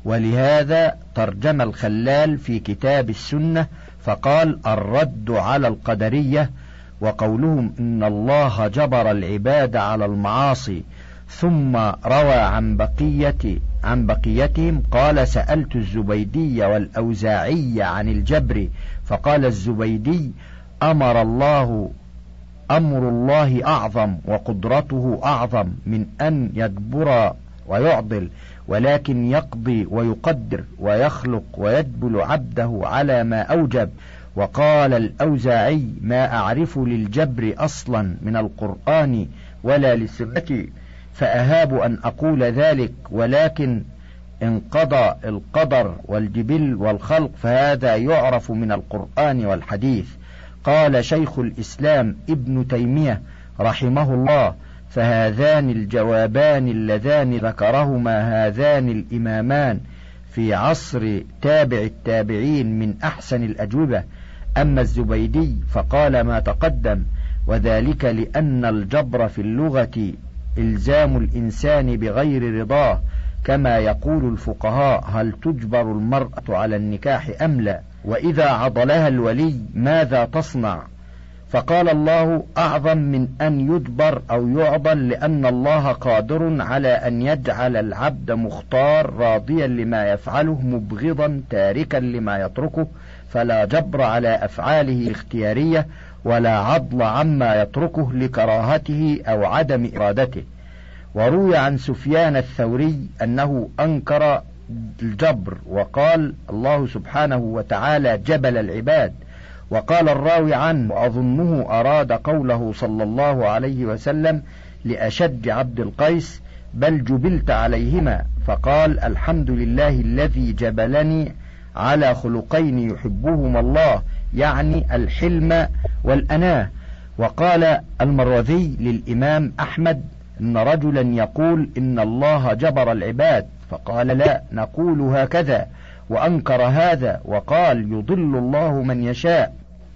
ولهذا ترجم الخلال في كتاب السنة فقال: الرد على القدرية وقولهم إن الله جبر العباد على المعاصي ثم روى عن بقيتهم. قال: سألت الزبيدي والأوزاعي عن الجبر فقال الزبيدي: أمر الله أعظم وقدرته أعظم من أن يجبر ويعضل، ولكن يقضي ويقدر ويخلق ويجبل عبده على ما أوجب. وقال الأوزاعي: ما أعرف للجبر أصلا من القرآن ولا للسنة، فأهاب أن أقول ذلك، ولكن إن قضى القدر والجبل والخلق فهذا يعرف من القرآن والحديث. قال شيخ الإسلام ابن تيمية رحمه الله: فهذان الجوابان اللذان ذكرهما هذان الإمامان في عصر تابع التابعين من أحسن الأجوبة. أما الزبيدي فقال ما تقدم، وذلك لأن الجبر في اللغة إلزام الإنسان بغير رضاه، كما يقول الفقهاء: هل تجبر المرأة على النكاح أم لا؟ وإذا عضلها الولي ماذا تصنع؟ فقال الله أعظم من أن يجبر أو يعضل، لأن الله قادر على أن يجعل العبد مختار راضيا لما يفعله مبغضا تاركا لما يتركه، فلا جبر على أفعاله الاختيارية ولا عضل عما يتركه لكراهته أو عدم إرادته. وروي عن سفيان الثوري أنه أنكر الجبر وقال: الله سبحانه وتعالى جبل العباد. وقال الراوي عنه: وأظنه أراد قوله صلى الله عليه وسلم لأشج عبد القيس: بل جبلت عليهما. فقال: الحمد لله الذي جبلني على خلقين يحبهما الله، يعني الحلم والأناة. وقال المروذي للإمام أحمد: إن رجلا يقول إن الله جبر العباد، فقال: لا نقول هكذا، وأنكر هذا وقال: يضل الله من يشاء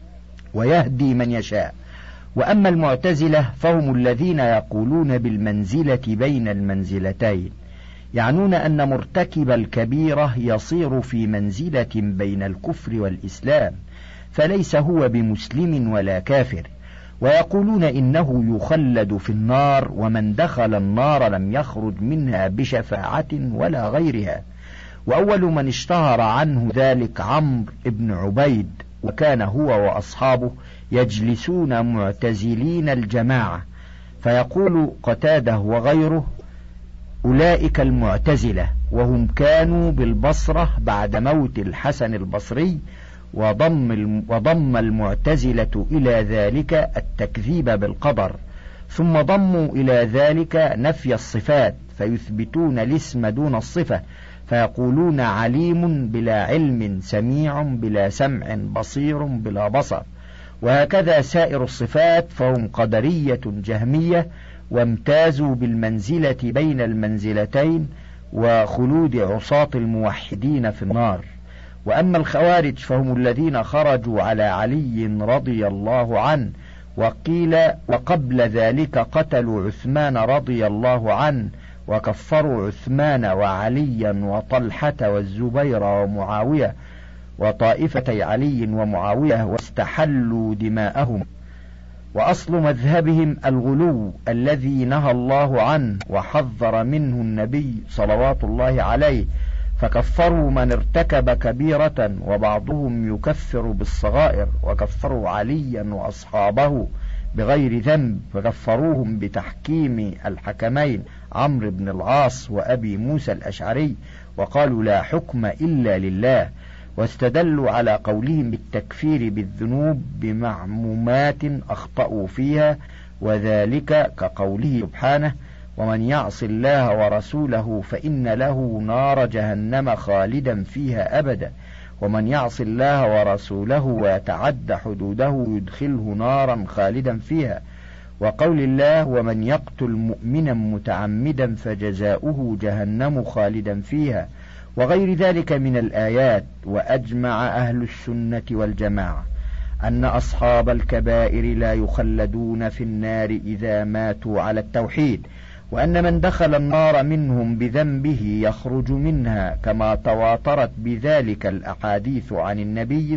ويهدي من يشاء. وأما المعتزلة فهم الذين يقولون بالمنزلة بين المنزلتين، يعنون أن مرتكب الكبيرة يصير في منزلة بين الكفر والإسلام، فليس هو بمسلم ولا كافر. ويقولون إنه يخلد في النار، ومن دخل النار لم يخرج منها بشفاعة ولا غيرها. وأول من اشتهر عنه ذلك عمرو بن عبيد، وكان هو وأصحابه يجلسون معتزلين الجماعة. فيقول قتادة وغيره: أولئك المعتزلة، وهم كانوا بالبصرة بعد موت الحسن البصري، وضم المعتزلة إلى ذلك التكذيب بالقدر، ثم ضموا إلى ذلك نفي الصفات، فيثبتون الاسم دون الصفة، فيقولون عليم بلا علم، سميع بلا سمع، بصير بلا بصر. وهكذا سائر الصفات، فهم قدرية جهمية، وامتازوا بالمنزلة بين المنزلتين وخلود عصاة الموحدين في النار. وأما الخوارج فهم الذين خرجوا على علي رضي الله عنه، وقيل وقبل ذلك قتلوا عثمان رضي الله عنه، وكفروا عثمان وعليا وطلحة والزبير ومعاوية وطائفتي علي ومعاوية، واستحلوا دماءهم. وأصل مذهبهم الغلو الذي نهى الله عنه وحذر منه النبي صلوات الله عليه، فكفروا من ارتكب كبيرة، وبعضهم يكفر بالصغائر، وكفروا عليا وأصحابه بغير ذنب، فكفروهم بتحكيم الحكمين عمرو بن العاص وأبي موسى الأشعري، وقالوا لا حكم إلا لله. واستدلوا على قولهم بالتكفير بالذنوب بمعمومات أخطأوا فيها، وذلك كقوله سبحانه: ومن يعص الله ورسوله فإن له نار جهنم خالدا فيها أبدا، ومن يعص الله ورسوله ويتعد حدوده يدخله نارا خالدا فيها. وقول الله: ومن يقتل مؤمنا متعمدا فجزاؤه جهنم خالدا فيها، وغير ذلك من الآيات. وأجمع أهل السنة والجماعة أن أصحاب الكبائر لا يخلدون في النار إذا ماتوا على التوحيد، وأن من دخل النار منهم بذنبه يخرج منها، كما تواترت بذلك الأحاديث عن النبي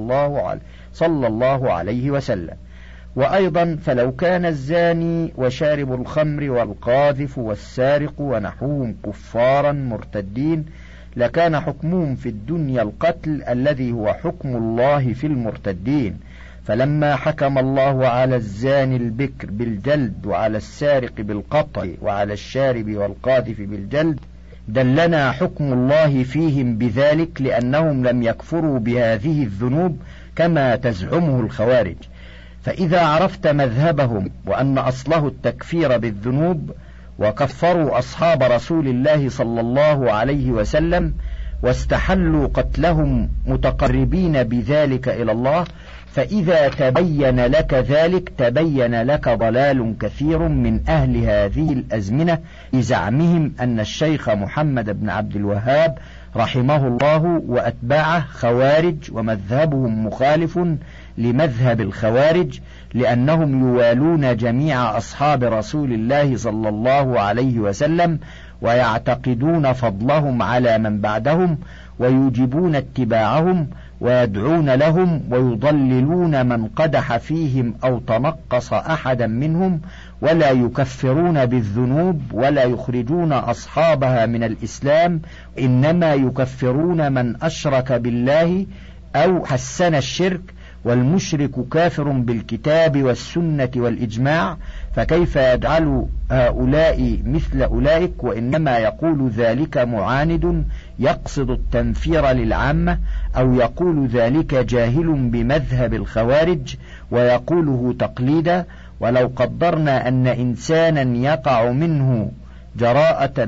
صلى الله عليه وسلم. وأيضا فلو كان الزاني وشارب الخمر والقاذف والسارق ونحوهم كفارا مرتدين لكان حكمهم في الدنيا القتل الذي هو حكم الله في المرتدين. فلما حكم الله على الزاني البكر بالجلد وعلى السارق بالقطع وعلى الشارب والقاذف بالجلد دلنا حكم الله فيهم بذلك، لأنهم لم يكفروا بهذه الذنوب كما تزعمه الخوارج. فإذا عرفت مذهبهم وأن أصله التكفير بالذنوب وكفروا أصحاب رسول الله صلى الله عليه وسلم واستحلوا قتلهم متقربين بذلك إلى الله، فإذا تبين لك ذلك تبين لك ضلال كثير من أهل هذه الأزمنة بزعمهم أن الشيخ محمد بن عبد الوهاب رحمه الله وأتباعه خوارج، ومذهبهم مخالف لمذهب الخوارج، لأنهم يوالون جميع أصحاب رسول الله صلى الله عليه وسلم ويعتقدون فضلهم على من بعدهم ويوجبون اتباعهم ويدعون لهم ويضللون من قدح فيهم أو تنقص أحدا منهم، ولا يكفرون بالذنوب ولا يخرجون أصحابها من الإسلام، إنما يكفرون من أشرك بالله أو حسن الشرك، والمشرك كافر بالكتاب والسنة والإجماع، فكيف يجعل هؤلاء مثل أولئك؟ وإنما يقول ذلك معاند يقصد التنفير للعامة، أو يقول ذلك جاهل بمذهب الخوارج ويقوله تقليدا. ولو قدرنا أن إنسانا يقع منه جراءة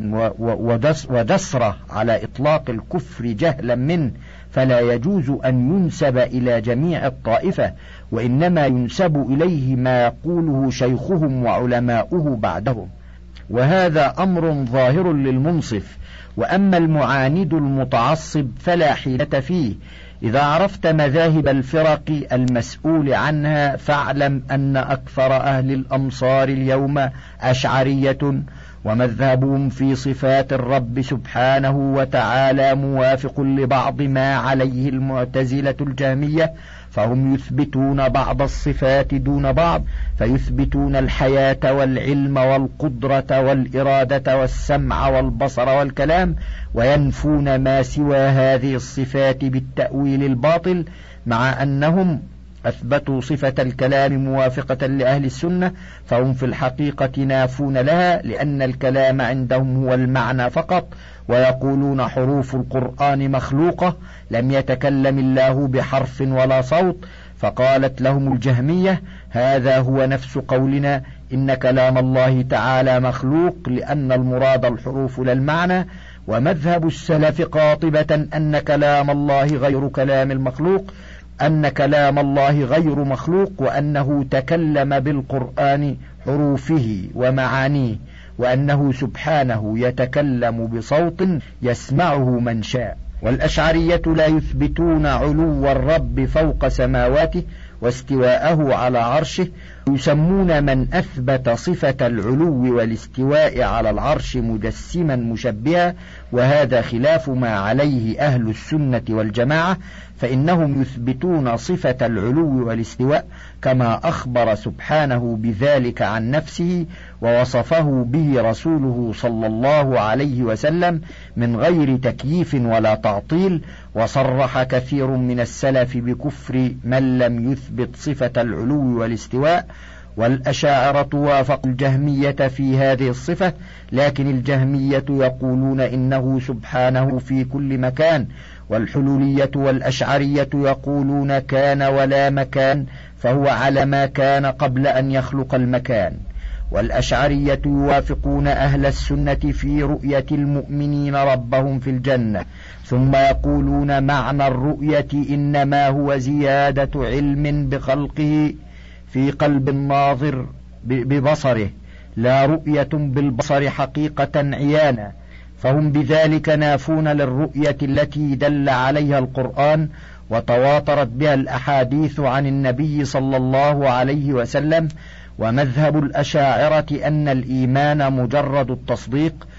ودسرة على إطلاق الكفر جهلا منه فلا يجوز أن ينسب إلى جميع الطائفة، وإنما ينسب إليه ما يقوله شيخهم وعلماؤه بعدهم، وهذا أمر ظاهر للمنصف. وأما المعاند المتعصب فلا حيلة فيه. إذا عرفت مذاهب الفرق المسؤول عنها فاعلم أن أكثر أهل الأمصار اليوم أشعرية، ومذهبهم في صفات الرب سبحانه وتعالى موافق لبعض ما عليه المعتزلة الجهمية، فهم يثبتون بعض الصفات دون بعض، فيثبتون الحياة والعلم والقدرة والإرادة والسمع والبصر والكلام، وينفون ما سوى هذه الصفات بالتأويل الباطل، مع أنهم أثبتوا صفة الكلام موافقة لأهل السنة، فهم في الحقيقة نافون لها، لأن الكلام عندهم هو المعنى فقط، ويقولون حروف القرآن مخلوقة لم يتكلم الله بحرف ولا صوت. فقالت لهم الجهمية: هذا هو نفس قولنا إن كلام الله تعالى مخلوق، لأن المراد الحروف لا المعنى. ومذهب السلف قاطبة أن كلام الله غير كلام المخلوق، أن كلام الله غير مخلوق، وأنه تكلم بالقرآن حروفه ومعانيه، وأنه سبحانه يتكلم بصوت يسمعه من شاء. والأشعرية لا يثبتون علو الرب فوق سماواته واستواءه على عرشه، يسمون من أثبت صفة العلو والاستواء على العرش مجسما مشبها، وهذا خلاف ما عليه أهل السنة والجماعة، فإنهم يثبتون صفة العلو والاستواء كما أخبر سبحانه بذلك عن نفسه ووصفه به رسوله صلى الله عليه وسلم من غير تكييف ولا تعطيل. وصرح كثير من السلف بكفر من لم يثبت صفة العلو والاستواء. والأشاعرة وافقوا الجهمية في هذه الصفة، لكن الجهمية يقولون إنه سبحانه في كل مكان، والحلولية والأشعرية يقولون كان ولا مكان، فهو على ما كان قبل أن يخلق المكان. والأشعرية يوافقون أهل السنة في رؤية المؤمنين ربهم في الجنة، ثم يقولون معنى الرؤية إنما هو زيادة علم بخلقه في قلب الناظر ببصره، لا رؤية بالبصر حقيقة عيانا، فهم بذلك نافون للرؤية التي دل عليها القرآن وتواترت بها الأحاديث عن النبي صلى الله عليه وسلم. ومذهب الأشاعرة أن الإيمان مجرد التصديق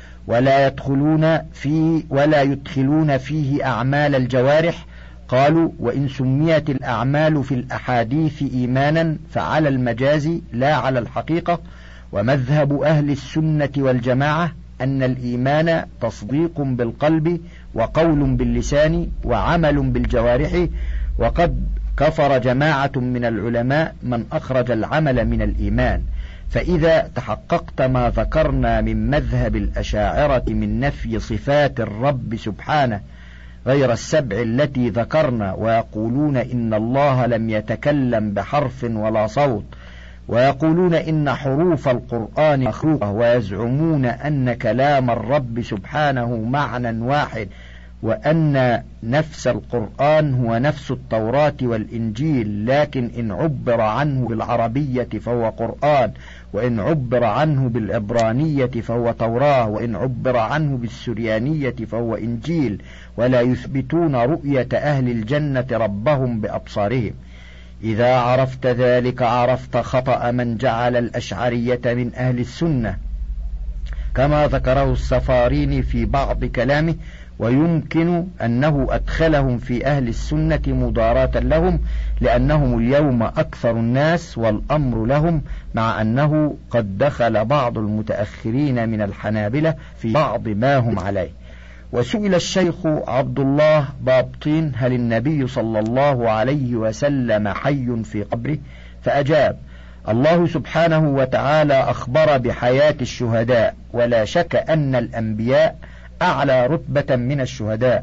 ولا يدخلون فيه أعمال الجوارح. قالوا: وإن سميت الأعمال في الأحاديث إيمانا فعلى المجاز لا على الحقيقة. ومذهب أهل السنة والجماعة أن الإيمان تصديق بالقلب وقول باللسان وعمل بالجوارح. وقد كفر جماعة من العلماء من أخرج العمل من الإيمان. فإذا تحققت ما ذكرنا من مذهب الأشاعرة من نفي صفات الرب سبحانه غير السبع التي ذكرنا، ويقولون إن الله لم يتكلم بحرف ولا صوت، ويقولون إن حروف القرآن مخلوقة، ويزعمون أن كلام الرب سبحانه معنى واحد، وأن نفس القرآن هو نفس التوراة والإنجيل، لكن إن عبر عنه بالعربية فهو قرآن، وإن عبر عنه بالعبرانية فهو توراة، وإن عبر عنه بالسريانية فهو إنجيل. ولا يثبتون رؤية أهل الجنة ربهم بأبصارهم. إذا عرفت ذلك عرفت خطأ من جعل الأشعرية من أهل السنة، كما ذكره السفاريني في بعض كلامه، ويمكن أنه أدخلهم في أهل السنة مضاراة لهم، لأنهم اليوم أكثر الناس والأمر لهم، مع أنه قد دخل بعض المتأخرين من الحنابلة في بعض ما هم عليه. وسئل الشيخ عبد الله بابطين: هل النبي صلى الله عليه وسلم حي في قبره؟ فأجاب: الله سبحانه وتعالى أخبر بحياة الشهداء، ولا شك أن الأنبياء أعلى رتبة من الشهداء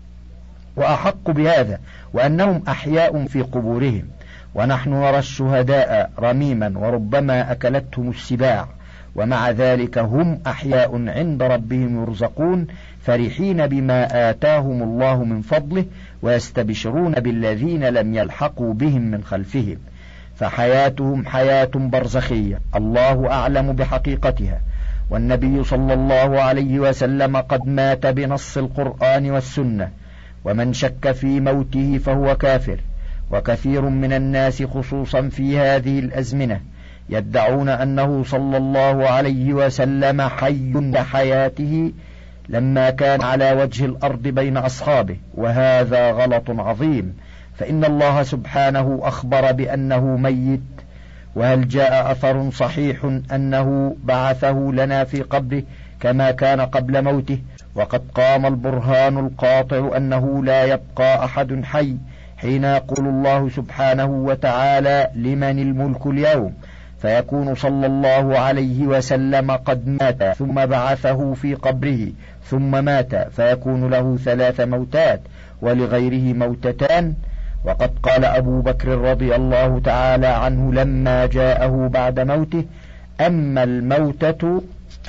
وأحق بهذا، وأنهم أحياء في قبورهم، ونحن نرى الشهداء رميما وربما أكلتهم السباع، ومع ذلك هم أحياء عند ربهم يرزقون، فرحين بما آتاهم الله من فضله، ويستبشرون بالذين لم يلحقوا بهم من خلفهم. فحياتهم حياة برزخية الله أعلم بحقيقتها. والنبي صلى الله عليه وسلم قد مات بنص القرآن والسنة، ومن شك في موته فهو كافر. وكثير من الناس خصوصا في هذه الأزمنة يدعون أنه صلى الله عليه وسلم حي لحياته لما كان على وجه الأرض بين أصحابه، وهذا غلط عظيم، فإن الله سبحانه أخبر بأنه ميت. وهل جاء أثر صحيح أنه بعثه لنا في قبره كما كان قبل موته؟ وقد قام البرهان القاطع أنه لا يبقى أحد حي حين يقول الله سبحانه وتعالى: لمن الملك اليوم؟ فيكون صلى الله عليه وسلم قد مات ثم بعثه في قبره ثم مات، فيكون له 3 موتات ولغيره موتتان. وقد قال أبو بكر رضي الله تعالى عنه لما جاءه بعد موته: أما الموتة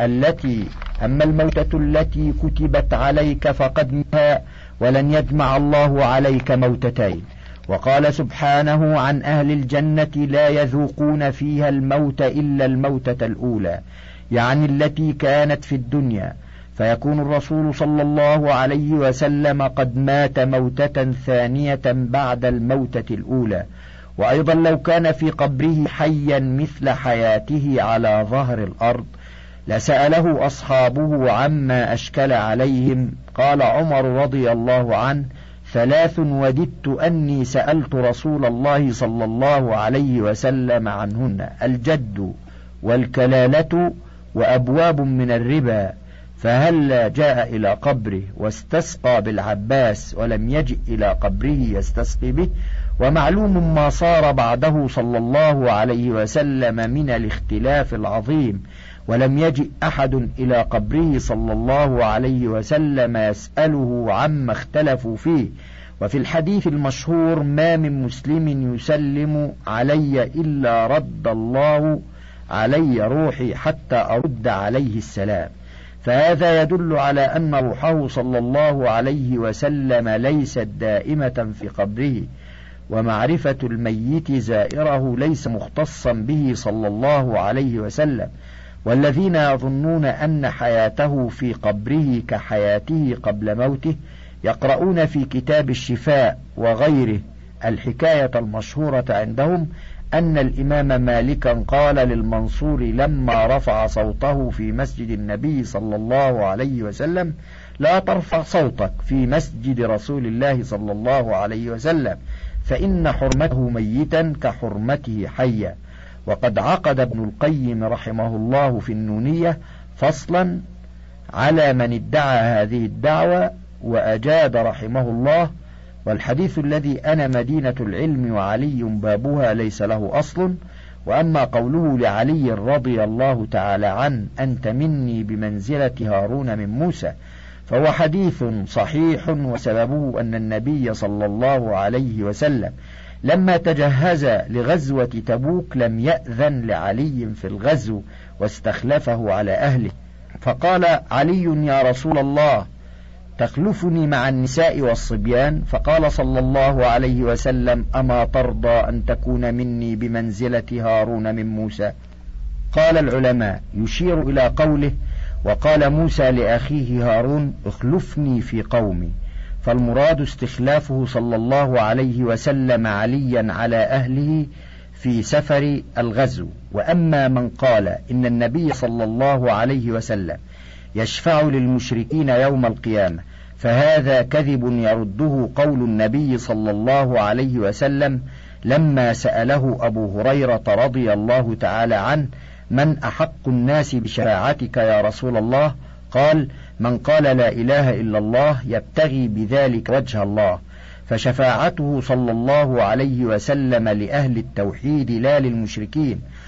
التي كتبت عليك فقد متها، ولن يجمع الله عليك موتتين. وقال سبحانه عن أهل الجنة: لا يذوقون فيها الموت إلا الموتة الأولى، يعني التي كانت في الدنيا. فيكون الرسول صلى الله عليه وسلم قد مات موتة ثانية بعد الموتة الأولى. وأيضا لو كان في قبره حيا مثل حياته على ظهر الأرض لسأله أصحابه عما أشكل عليهم. قال عمر رضي الله عنه: 3 وددت أني سألت رسول الله صلى الله عليه وسلم عنهن: الجد والكلالة وأبواب من الربا، فهل جاء إلى قبره واستسقى بالعباس ولم يجئ إلى قبره يستسقي به؟ ومعلوم ما صار بعده صلى الله عليه وسلم من الاختلاف العظيم، ولم يجئ أحد إلى قبره صلى الله عليه وسلم يسأله عما اختلفوا فيه. وفي الحديث المشهور: ما من مسلم يسلم علي إلا رد الله علي روحي حتى أرد عليه السلام. فهذا يدل على أن روحه صلى الله عليه وسلم ليست دائمة في قبره، ومعرفة الميت زائره ليس مختصا به صلى الله عليه وسلم. والذين يظنون أن حياته في قبره كحياته قبل موته يقرؤون في كتاب الشفاء وغيره الحكاية المشهورة عندهم أن الإمام مالكا قال للمنصور لما رفع صوته في مسجد النبي صلى الله عليه وسلم: لا ترفع صوتك في مسجد رسول الله صلى الله عليه وسلم، فإن حرمته ميتا كحرمته حيا. وقد عقد ابن القيم رحمه الله في النونية فصلا على من ادعى هذه الدعوة وأجاد رحمه الله: والحديث الذي أنا مدينة العلم وعلي بابها ليس له أصل، وأما قوله لعلي رضي الله تعالى عنه: أنت مني بمنزلة هارون من موسى، فهو حديث صحيح، وسببه أن النبي صلى الله عليه وسلم لما تجهز لغزوة تبوك لم يأذن لعلي في الغزو واستخلفه على أهله، فقال علي: يا رسول الله، تخلفني مع النساء والصبيان؟ فقال صلى الله عليه وسلم: أما ترضى أن تكون مني بمنزلة هارون من موسى؟ قال العلماء: يشير إلى قوله: وقال موسى لأخيه هارون: اخلفني في قومي، فالمراد استخلافه صلى الله عليه وسلم عليا على أهله في سفر الغزو. وأما من قال إن النبي صلى الله عليه وسلم يشفع للمشركين يوم القيامة، فهذا كذب يرده قول النبي صلى الله عليه وسلم لما سأله أبو هريرة رضي الله تعالى عنه: من أحق الناس بشفاعتك يا رسول الله؟ قال: من قال لا إله إلا الله يبتغي بذلك وجه الله. فشفاعته صلى الله عليه وسلم لأهل التوحيد لا للمشركين،